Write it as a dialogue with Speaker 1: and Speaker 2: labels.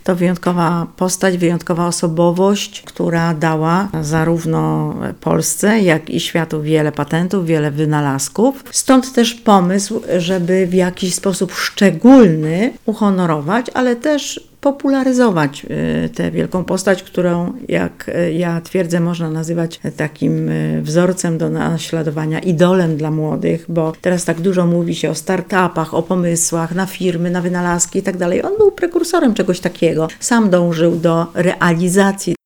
Speaker 1: To wyjątkowa postać, wyjątkowa osobowość, która dała zarówno Polsce, jak i światu wiele patentów, wiele wynalazków. Stąd też pomysł, żeby w jakiś sposób szczególny uhonorować, ale też popularyzować tę wielką postać, którą, jak ja twierdzę, można nazywać takim wzorcem do naśladowania, idolem dla młodych, bo teraz tak dużo mówi się o startupach, o pomysłach na firmy, na wynalazki i tak dalej. On był prekursorem czegoś takiego. Sam dążył do realizacji